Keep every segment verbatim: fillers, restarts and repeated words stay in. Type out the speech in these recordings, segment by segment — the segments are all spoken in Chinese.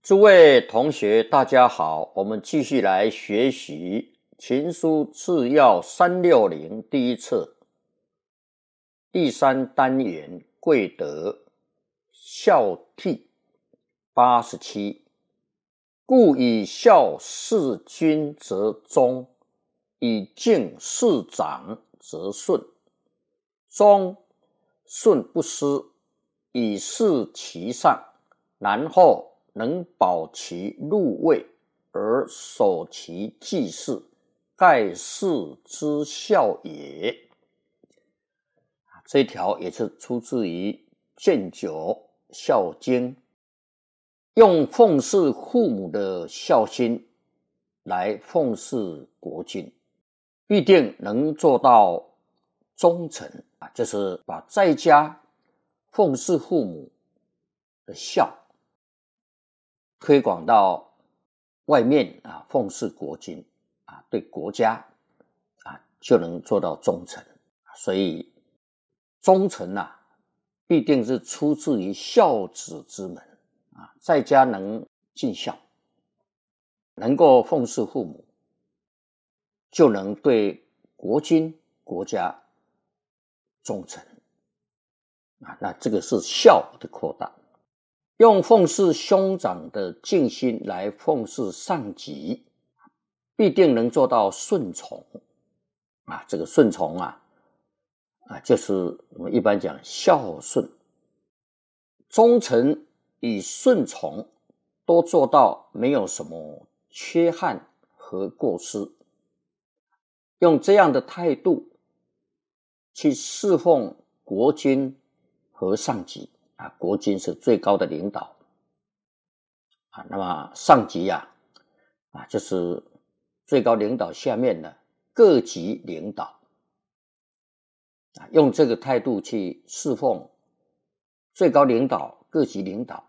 诸位同学大家好，我们继续来学习秦书治要三六零第一册第三单元贵德孝悌八十七。故以孝事君则忠，以敬事长则顺。忠顺不失，以事其上，然后能保其禄位而守其祭祀，盖世之孝也。这一条也是出自于《卷九孝经》，用奉事父母的孝心来奉事国君，必定能做到忠诚，就是把在家奉事父母的孝推广到外面啊，奉事国君啊，对国家啊就能做到忠诚。所以忠诚啊，必定是出自于孝子之门啊，在家能尽孝，能够奉事父母，就能对国君国家忠诚啊，那这个是孝的扩大。用奉事兄长的敬心来奉事上级，必定能做到顺从啊。这个顺从啊，啊，就是我们一般讲孝顺、忠诚与顺从都做到没有什么缺憾和过失。用这样的态度去侍奉国君和上级。啊，国君是最高的领导啊，那么上级啊，啊就是最高领导下面的各级领导啊，用这个态度去侍奉最高领导、各级领导，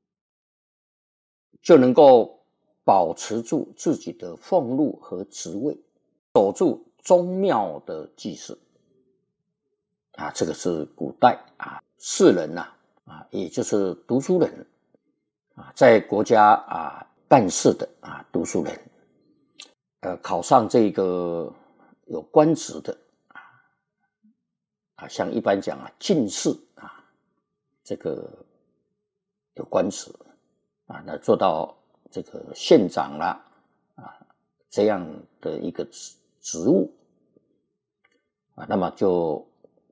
就能够保持住自己的俸禄和职位，守住宗庙的祭祀啊，这个是古代啊士人呐、啊。啊，也就是读书人啊，在国家啊办事的啊读书人，呃，考上这个有官职的啊，啊，像一般讲啊进士啊，这个有官职啊，那做到这个县长啦啊这样的一个职职务啊，那么就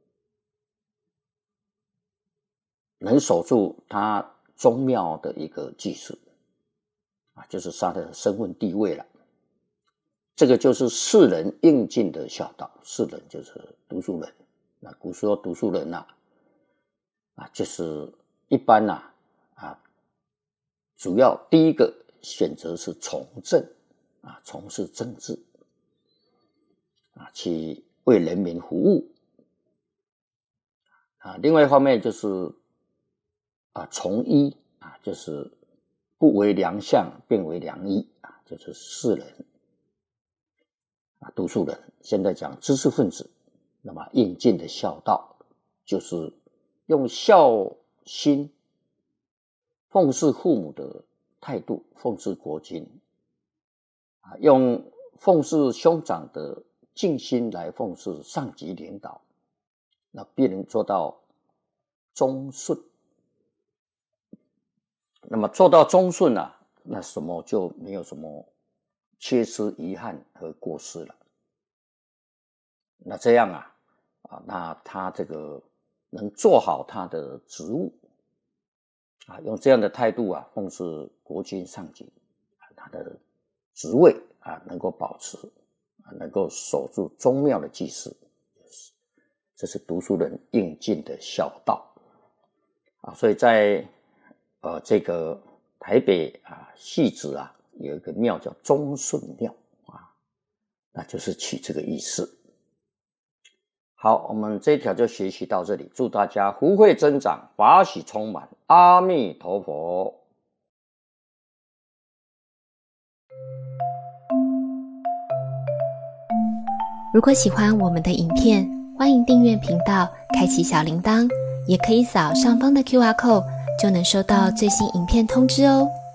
能守住他宗庙的一个祭祀啊，就是他的身份地位了。这个就是士人应尽的孝道。士人就是读书人，那古时候读书人呐、啊，啊，就是一般呐 啊, 啊，主要第一个选择是从政啊，从事政治啊，去为人民服务啊。另外一方面就是。啊，从医啊，就是不为良相，便为良医啊，就是士人啊，读书人。现在讲知识分子，那么应尽的孝道，就是用孝心奉事父母的态度，奉事国君啊，用奉事兄长的敬心来奉事上级领导，那必能做到忠顺。那么做到忠顺啊，那什么就没有什么缺失、遗憾和过失了。那这样啊，啊，那他这个能做好他的职务啊，用这样的态度啊，奉事国君上级，他的职位啊能够保持啊，能够守住宗庙的祭祀，这是读书人应尽的孝道啊。所以在呃，这个台北啊，汐止啊，有一个庙叫忠顺庙啊，那就是取这个意思。好，我们这一条就学习到这里，祝大家福慧增长，法喜充满，阿弥陀佛。 如果喜欢我们的影片，欢迎订阅频道，开启小铃铛，也可以扫上方的 Q R code。就能收到最新影片通知哦。